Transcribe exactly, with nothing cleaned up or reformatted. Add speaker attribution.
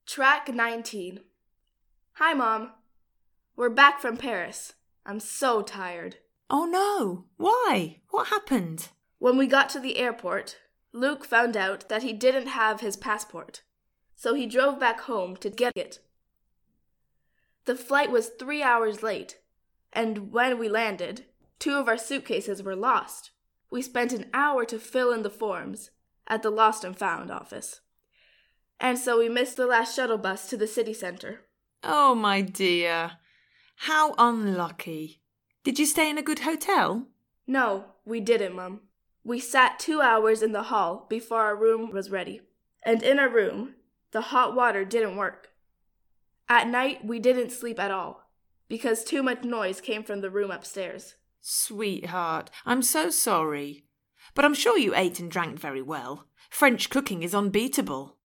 Speaker 1: Track nineteen. Hi, Mom. We're back from Paris. I'm so tired.
Speaker 2: Oh no, why? What happened?
Speaker 1: When we got to the airport, Luke found out that he didn't have his passport, so he drove back home to get it. The flight was three hours late, and when we landed, two of our suitcases were lost. We spent an hour to fill in the forms at the Lost and Found office, and so we missed the last shuttle bus to the city centre.
Speaker 2: Oh, my dear. How unlucky. Did you stay in a good hotel?
Speaker 1: No, we didn't, Mum. We sat two hours in the hall before our room was ready, and in our room, the hot water didn't work. At night, we didn't sleep at all, because too much noise came from the room upstairs.
Speaker 2: Sweetheart, I'm so sorry. But I'm sure you ate and drank very well. French cooking is unbeatable.